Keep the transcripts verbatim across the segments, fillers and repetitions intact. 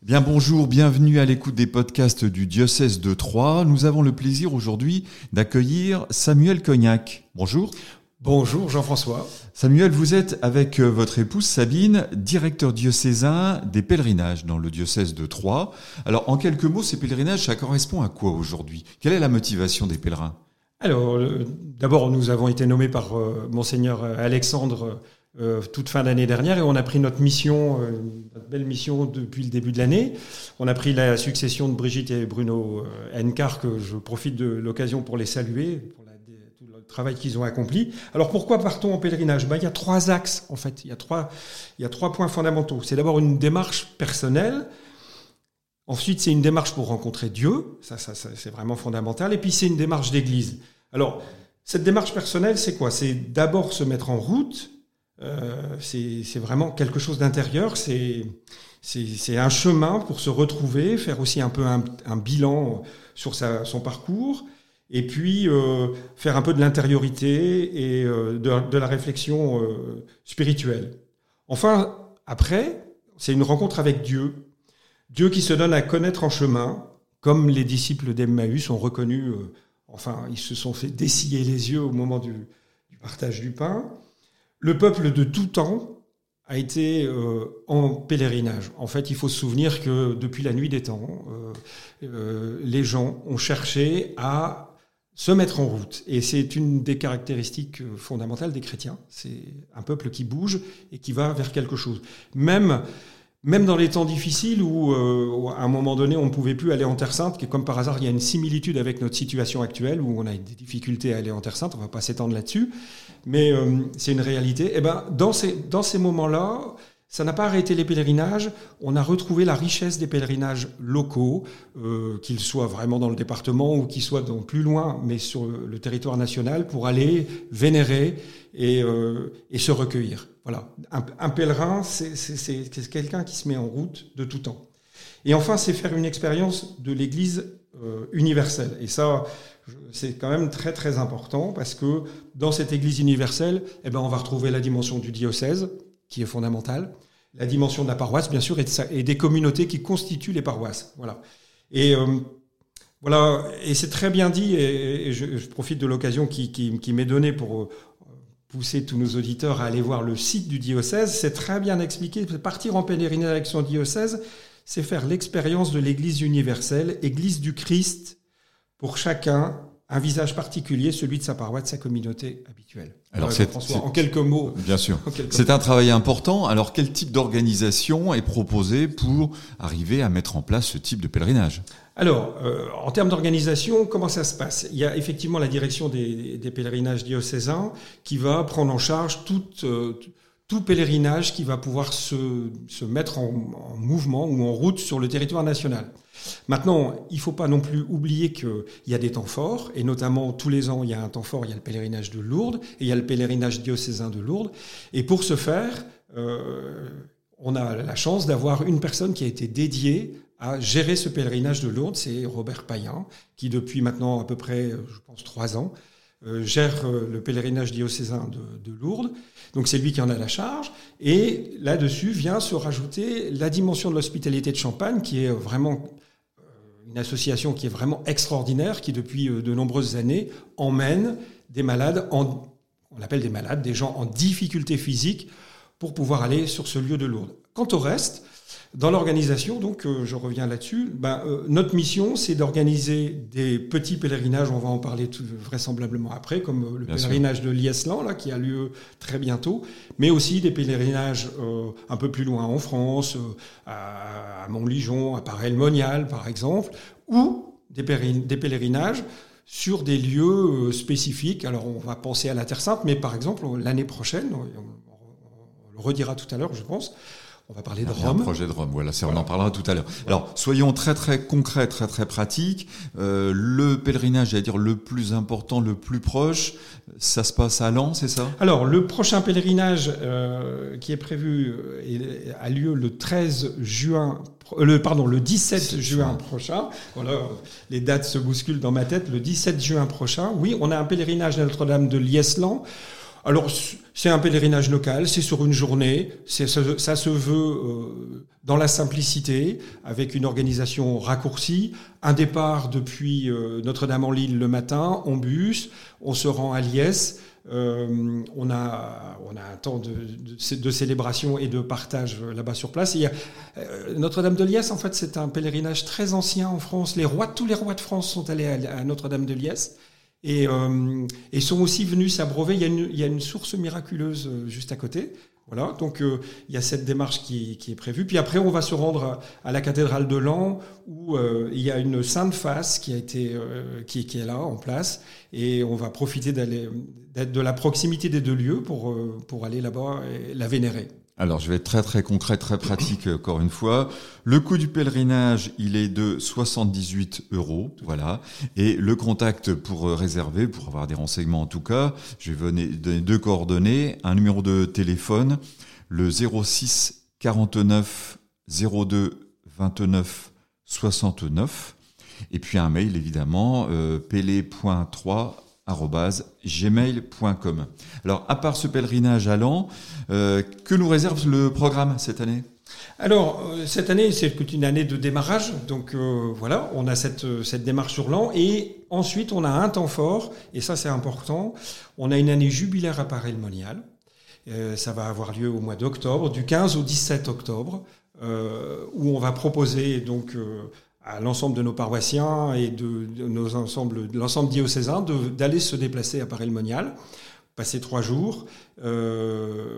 Bien bonjour, bienvenue à l'écoute des podcasts du diocèse de Troyes. Nous avons le plaisir aujourd'hui d'accueillir Samuel Cognac. Bonjour. Bonjour Jean-François. Samuel, vous êtes avec votre épouse Sabine, directeur diocésain des pèlerinages dans le diocèse de Troyes. Alors en quelques mots, ces pèlerinages, ça correspond à quoi aujourd'hui ? Quelle est la motivation des pèlerins ? Alors euh, d'abord, nous avons été nommés par euh, Monseigneur Alexandre Euh, toute fin d'année dernière et on a pris notre mission, euh, notre belle mission depuis le début de l'année. On a pris la succession de Brigitte et Bruno euh, Encar, que je profite de l'occasion pour les saluer, pour la, tout le travail qu'ils ont accompli. Alors pourquoi partons en pèlerinage ? Ben, il y a trois axes en fait, il y a trois, il y a trois points fondamentaux. C'est d'abord une démarche personnelle. Ensuite, c'est une démarche pour rencontrer Dieu, ça, ça, ça c'est vraiment fondamental. Et puis c'est une démarche d'église. Alors cette démarche personnelle, c'est quoi ? C'est d'abord se mettre en route. Euh, c'est, c'est vraiment quelque chose d'intérieur, c'est, c'est, c'est un chemin pour se retrouver, faire aussi un peu un, un bilan sur sa, son parcours, et puis euh, faire un peu de l'intériorité et euh, de, de la réflexion euh, spirituelle. Enfin, après, c'est une rencontre avec Dieu. Dieu qui se donne à connaître en chemin, comme les disciples d'Emmaüs ont reconnu, euh, enfin, ils se sont fait dessiller les yeux au moment du, du partage du pain. Le peuple de tout temps a été euh, en pèlerinage. En fait, il faut se souvenir que depuis la nuit des temps, euh, euh, les gens ont cherché à se mettre en route. Et c'est une des caractéristiques fondamentales des chrétiens. C'est un peuple qui bouge et qui va vers quelque chose. Même, même dans les temps difficiles où, euh, à un moment donné, on ne pouvait plus aller en Terre Sainte, qui comme par hasard, il y a une similitude avec notre situation actuelle où on a des difficultés à aller en Terre Sainte. On ne va pas s'étendre là-dessus. Mais euh, c'est une réalité. Et ben, dans ces, dans ces moments-là, ça n'a pas arrêté les pèlerinages. On a retrouvé la richesse des pèlerinages locaux, euh, qu'ils soient vraiment dans le département ou qu'ils soient donc plus loin, mais sur le territoire national, pour aller vénérer et, euh, et se recueillir. Voilà. Un, un pèlerin, c'est, c'est, c'est quelqu'un qui se met en route de tout temps. Et enfin, c'est faire une expérience de l'Église euh, universelle. Et ça, c'est quand même très très important parce que dans cette Église universelle, eh ben, on va retrouver la dimension du diocèse, qui est fondamentale, la dimension de la paroisse, bien sûr, et, de sa, et des communautés qui constituent les paroisses. Voilà. Et euh, voilà, et c'est très bien dit, et, et je, je profite de l'occasion qui, qui, qui m'est donnée pour pousser tous nos auditeurs à aller voir le site du diocèse. C'est très bien expliqué. Partir en pèlerinage avec son diocèse, c'est faire l'expérience de l'Église universelle, Église du Christ, pour chacun, un visage particulier, celui de sa paroisse, de sa communauté habituelle. Alors, ouais, c'est, François, c'est, en quelques mots. Bien sûr. Quelques c'est mots. un travail important. Alors, quel type d'organisation est proposé pour arriver à mettre en place ce type de pèlerinage ? Alors, euh, en termes d'organisation, comment ça se passe ? Il y a effectivement la direction des, des pèlerinages diocésains qui va prendre en charge toute... Euh, tout pèlerinage qui va pouvoir se, se mettre en, en mouvement ou en route sur le territoire national. Maintenant, il ne faut pas non plus oublier qu'il y a des temps forts, et notamment tous les ans, il y a un temps fort, il y a le pèlerinage de Lourdes, et il y a le pèlerinage diocésain de Lourdes. Et pour ce faire, euh, on a la chance d'avoir une personne qui a été dédiée à gérer ce pèlerinage de Lourdes, c'est Robert Payen, qui depuis maintenant à peu près, je pense, trois ans, Euh, gère euh, le pèlerinage diocésain de, de Lourdes. Donc c'est lui qui en a la charge. Et là-dessus vient se rajouter la dimension de l'hospitalité de Champagne, qui est vraiment euh, une association qui est vraiment extraordinaire, qui depuis euh, de nombreuses années emmène des malades, en, on appelle des malades, des gens en difficulté physique, pour pouvoir aller sur ce lieu de Lourdes. Quant au reste, dans l'organisation, donc euh, je reviens là-dessus, ben, euh, notre mission, c'est d'organiser des petits pèlerinages, on va en parler tout, vraisemblablement après, comme euh, le Bien pèlerinage sûr. de Lieslan, là, qui a lieu très bientôt, mais aussi des pèlerinages euh, un peu plus loin en France, euh, à, à Montligeon, à Paray-le-Monial, par exemple, ou des, péri- des pèlerinages sur des lieux euh, spécifiques. Alors, on va penser à la Terre Sainte, mais par exemple, l'année prochaine, on, on, on le redira tout à l'heure, je pense, on va parler de Rome. Un projet de Rome, voilà, c'est, voilà. on en parlera tout à l'heure. Alors, soyons très très concrets, très très pratiques. Euh, le pèlerinage, j'allais dire le plus important, le plus proche, ça se passe à Lens, c'est ça ? Alors, le prochain pèlerinage euh, qui est prévu euh, a lieu le treize juin, le pardon, le dix-sept juin prochain. Voilà, les dates se bousculent dans ma tête. Le dix-sept juin prochain, oui, on a un pèlerinage à Notre-Dame de Lieslan. Alors, c'est un pèlerinage local, c'est sur une journée, c'est, ça se veut euh, dans la simplicité, avec une organisation raccourcie, un départ depuis euh, Notre-Dame-en-Lille le matin, en bus, on se rend à Liesse, euh, on a on a un temps de, de, de célébration et de partage là-bas sur place. Et il y a, euh, Notre-Dame de Liesse, en fait, c'est un pèlerinage très ancien en France. Les rois, tous les rois de France sont allés à, à Notre-Dame de Liesse. Et, euh, et sont aussi venus s'abreuver. Il y a une, il y a une source miraculeuse juste à côté. Voilà. Donc, euh, il y a cette démarche qui, qui est prévue. Puis après, on va se rendre à, à la cathédrale de Laon, où euh, il y a une sainte face qui a été, euh, qui, qui est là, en place. Et on va profiter d'aller, d'être de la proximité des deux lieux pour, euh, pour aller là-bas et la vénérer. Alors, je vais être très très concret, très pratique encore une fois. Le coût du pèlerinage, il est de soixante-dix-huit euros, voilà. Et le contact pour réserver, pour avoir des renseignements en tout cas, je vais donner deux coordonnées, un numéro de téléphone, le zéro six quarante-neuf zéro deux vingt-neuf soixante-neuf, et puis un mail évidemment, euh, pélé point trois arobase gmail point com. Alors, à part ce pèlerinage à Laon, euh, que nous réserve le programme cette année ? Alors, euh, cette année, c'est une année de démarrage. Donc, euh, voilà, on a cette, cette démarche sur Laon. Et ensuite, on a un temps fort, et ça, c'est important. On a une année jubilaire à Paray-le-Monial. Euh, ça va avoir lieu au mois d'octobre, du quinze au dix-sept octobre, euh, où on va proposer donc euh, à l'ensemble de nos paroissiens et de, de nos ensembles, de l'ensemble diocésain de, d'aller se déplacer à Paray-le-Monial, passer trois jours. Euh,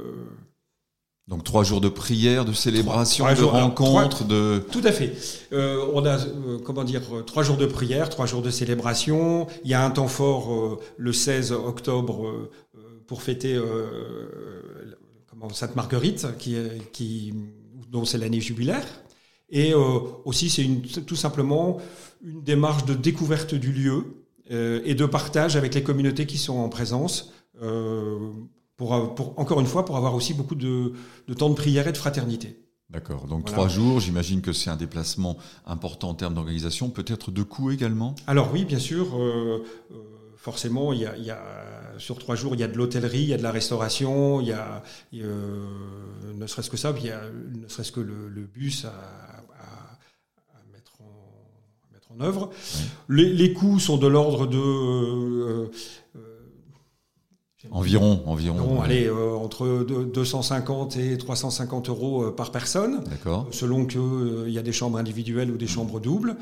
Donc trois jours de prière, de célébration, trois, trois de jours, rencontres, trois, de... Tout à fait. Euh, on a, euh, comment dire, trois jours de prière, trois jours de célébration. Il y a un temps fort euh, le seize octobre euh, pour fêter euh, comment, Sainte Marguerite, qui, qui, dont c'est l'année jubilaire. Et euh, aussi, c'est une, tout simplement une démarche de découverte du lieu euh, et de partage avec les communautés qui sont en présence. Euh, Pour, pour, encore une fois, pour avoir aussi beaucoup de, de temps de prière et de fraternité. D'accord. Donc voilà. Trois jours, j'imagine que c'est un déplacement important en termes d'organisation, peut-être de coûts également ? Alors oui, bien sûr. Euh, euh, forcément, il y a, il y a, sur trois jours, il y a de l'hôtellerie, il y a de la restauration, il y a, il y a ne serait-ce que ça, il y a ne serait-ce que le, le bus à, à, à, mettre en, à mettre en œuvre. Oui. Les, les coûts sont de l'ordre de... Euh, Environ, environ. Bon, ouais. Allez, euh, entre deux cent cinquante et trois cent cinquante euros par personne. D'accord. Selon que il euh, y a des chambres individuelles ou des chambres doubles.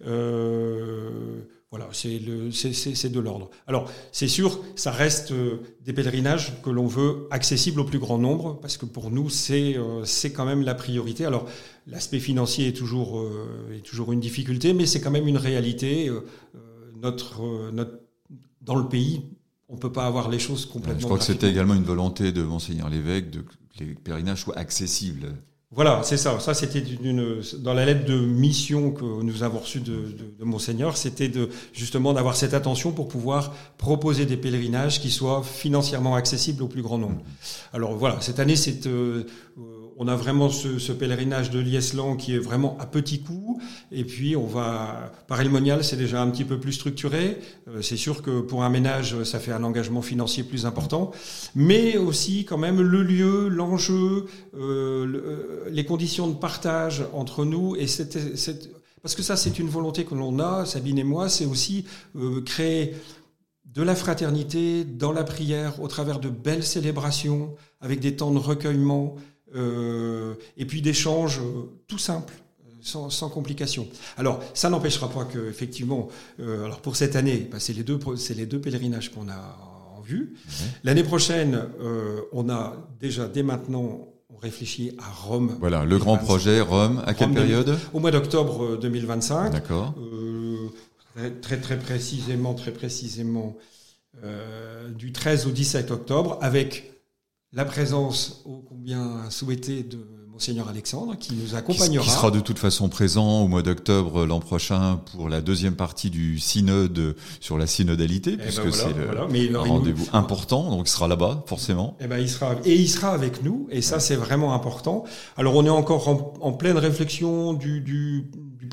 Euh, voilà, c'est le, c'est, c'est, c'est de l'ordre. Alors, c'est sûr, ça reste euh, des pèlerinages que l'on veut accessibles au plus grand nombre, parce que pour nous, c'est, euh, c'est quand même la priorité. Alors, l'aspect financier est toujours, euh, est toujours une difficulté, mais c'est quand même une réalité. Euh, notre, euh, notre, dans le pays, on ne peut pas avoir les choses complètement... Je crois que c'était également une volonté de Monseigneur l'évêque de que les pèlerinages soient accessibles. Voilà, c'est ça. Ça, c'était une, dans la lettre de mission que nous avons reçue de, de, de Monseigneur, c'était de, justement d'avoir cette attention pour pouvoir proposer des pèlerinages qui soient financièrement accessibles au plus grand nombre. Alors voilà, cette année, c'est... Euh, on a vraiment ce, ce pèlerinage de Liesse-Laon qui est vraiment à petit coût. Et puis, on va... Paray-le-Monial, c'est déjà un petit peu plus structuré. Euh, c'est sûr que pour un ménage, ça fait un engagement financier plus important. Mais aussi, quand même, le lieu, l'enjeu, euh, le, les conditions de partage entre nous. Et c'est, c'est... Parce que ça, c'est une volonté que l'on a, Sabine et moi, c'est aussi euh, créer de la fraternité dans la prière au travers de belles célébrations, avec des temps de recueillement, Euh, et puis d'échanges euh, tout simples, sans, sans complications. Alors, ça n'empêchera pas que, effectivement, euh, alors pour cette année, bah, c'est les deux, c'est les deux pèlerinages qu'on a en vue. Mmh. L'année prochaine, euh, on a déjà dès maintenant, on réfléchit à Rome. Voilà, le grand projet Rome. À quelle Rome période ? deux, Au mois d'octobre deux mille vingt-cinq. D'accord. Euh, très, très très précisément, très précisément, euh, du treize au dix-sept octobre, avec la présence ô combien souhaitée de Monseigneur Alexandre, qui nous accompagnera. Qui sera de toute façon présent au mois d'octobre l'an prochain pour la deuxième partie du synode sur la synodalité, eh puisque ben voilà, c'est le, voilà. Mais un rendez-vous nous... important, donc il sera là-bas, forcément. Eh ben, il sera, et il sera avec nous, et ça, ouais. C'est vraiment important. Alors, on est encore en, en pleine réflexion du, du, du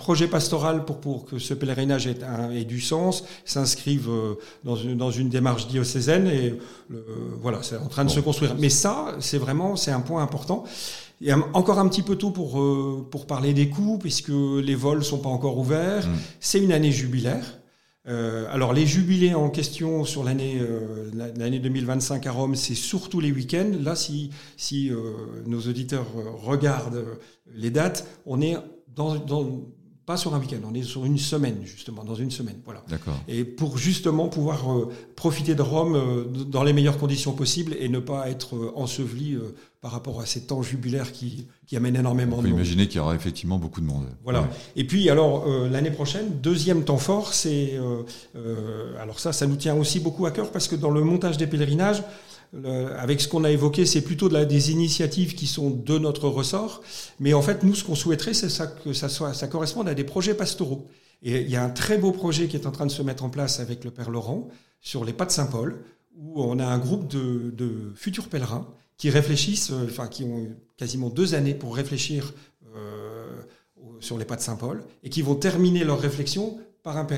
projet pastoral pour, pour que ce pèlerinage ait, un, ait du sens, s'inscrive euh, dans, une, dans une démarche diocésaine et euh, voilà, c'est en train de bon. se construire. Mais ça, c'est vraiment c'est un point important. Il y a encore un petit peu tôt pour, euh, pour parler des coûts, puisque les vols sont pas encore ouverts. Mmh. C'est une année jubilaire. Euh, alors les jubilés en question sur l'année euh, l'année deux mille vingt-cinq à Rome, c'est surtout les week-ends. Là, si si euh, nos auditeurs regardent les dates, on est dans, dans pas sur un week-end, on est sur une semaine justement, dans une semaine, voilà. D'accord. Et pour justement pouvoir euh, profiter de Rome euh, dans les meilleures conditions possibles et ne pas être euh, enseveli euh, par rapport à ces temps jubilaires qui qui amènent énormément on de monde. On peut imaginer qu'il y aura effectivement beaucoup de monde. Voilà. Ouais. Et puis alors euh, l'année prochaine, deuxième temps fort, c'est euh, euh, alors ça, ça nous tient aussi beaucoup à cœur parce que dans le montage des pèlerinages, Le, avec ce qu'on a évoqué, c'est plutôt de la, des initiatives qui sont de notre ressort. Mais en fait, nous, ce qu'on souhaiterait, c'est ça, que ça, soit, ça corresponde à des projets pastoraux. Et il y a un très beau projet qui est en train de se mettre en place avec le Père Laurent sur les pas de Saint-Paul, où on a un groupe de, de futurs pèlerins qui réfléchissent, euh, enfin qui ont quasiment deux années pour réfléchir euh, sur les pas de Saint-Paul, et qui vont terminer leur réflexion par un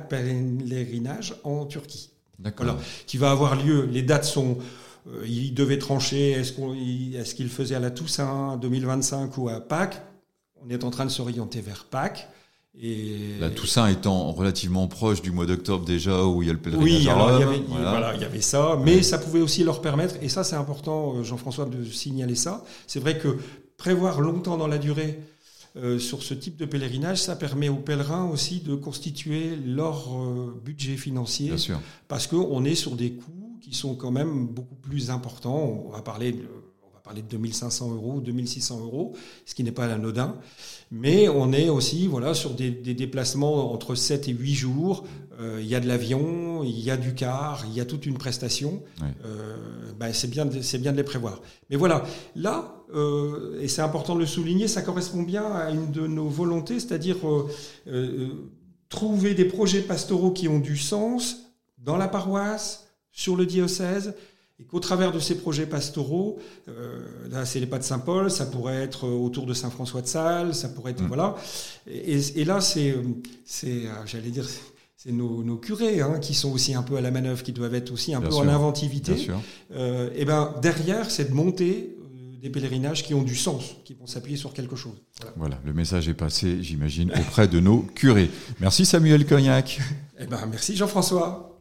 pèlerinage en Turquie. D'accord. Voilà, qui va avoir lieu. Les dates sont... Euh, il devait trancher, est-ce, qu'on, est-ce qu'il faisait à la Toussaint deux mille vingt-cinq ou à Pâques. On est en train de s'orienter vers Pâques. Et... La Toussaint étant relativement proche du mois d'octobre déjà, où il y a le pèlerinage. Oui, alors il y avait, voilà. voilà, il y avait ça, mais ouais. ça pouvait aussi leur permettre, et ça c'est important, Jean-François, de signaler ça. C'est vrai que prévoir longtemps dans la durée euh, sur ce type de pèlerinage, ça permet aux pèlerins aussi de constituer leur euh, budget financier. Bien sûr. Parce qu'on est sur des coûts qui sont quand même beaucoup plus importants. On va parler de, on va parler de deux mille cinq cents euros, deux mille six cents euros, ce qui n'est pas anodin. Mais on est aussi voilà, sur des, des déplacements entre sept et huit jours. Euh, il y a de l'avion, il y a du car, il y a toute une prestation. Oui. Euh, ben c'est bien, de, c'est bien de les prévoir. Mais voilà, là, euh, et c'est important de le souligner, ça correspond bien à une de nos volontés, c'est-à-dire euh, euh, trouver des projets pastoraux qui ont du sens dans la paroisse, sur le diocèse, et qu'au travers de ces projets pastoraux, euh, là c'est les pas de Saint-Paul, ça pourrait être autour de Saint-François de Sales, ça pourrait être... Mmh. Voilà. Et, et là, c'est, c'est, j'allais dire, c'est nos, nos curés hein, qui sont aussi un peu à la manœuvre, qui doivent être aussi un Bien peu sûr. en inventivité. Bien sûr. Euh, et ben derrière, c'est de monter euh, des pèlerinages qui ont du sens, qui vont s'appuyer sur quelque chose. Voilà, voilà le message est passé, j'imagine, auprès de nos curés. Merci Samuel Cognac. Eh ben merci Jean-François.